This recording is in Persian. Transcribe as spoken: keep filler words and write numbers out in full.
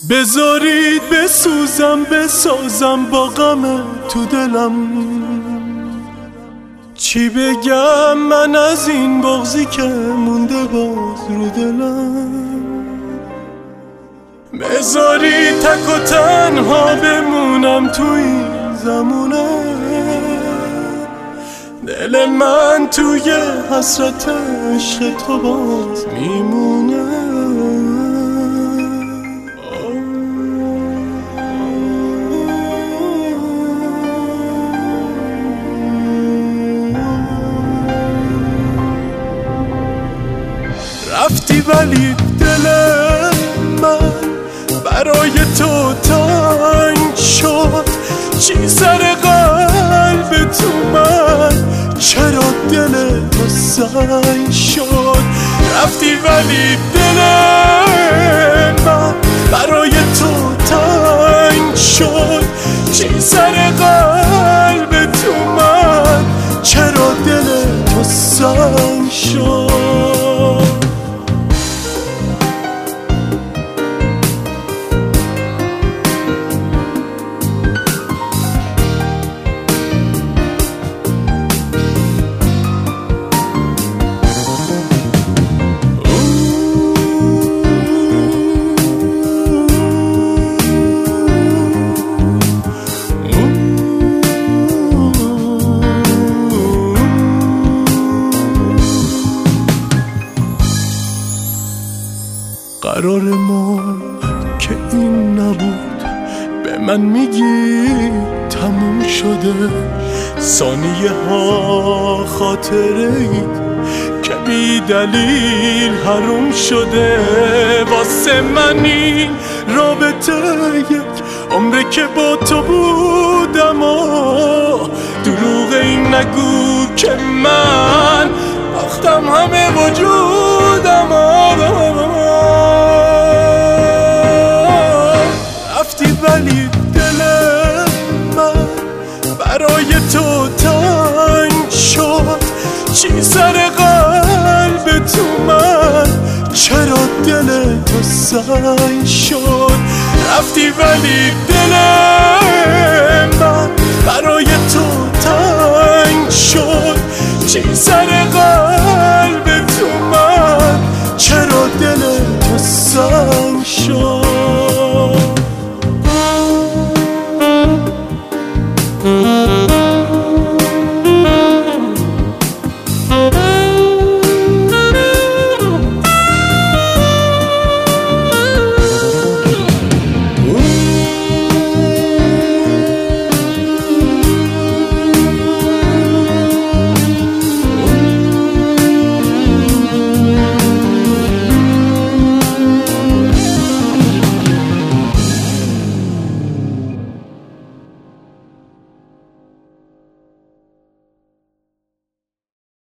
بذارید بسوزم بسازم با غم تو دلم. چی بگم من از این بغضی که مونده باز رو دلم. بذارید تک و تنها بمونم تو این زمونه. دل من توی حسرت عشق تو باز میمونه. رفتی ولی دل من برای تو تنگ شد. چی سر قلب تو من چرا دل تو سنگ شد. رفتی ولی دل من برای تو تنگ شد. چی سر قلب تو من چرا دل تو سنگ شد. قرار ما که این نبود، به من میگی تموم شده. ثانیه ها خاطره اید که بی دلیل حروم شده. واسه من این رابطه یک عمره که با تو بودم و دروغ این نگو که من باختم همه وجودم و ولی دل من برای تو تنگ شد. چی سر قلب تو من چرا دل تو سنگ شد. رفتی ولی دل من برای تو تنگ شد. چی سر قلب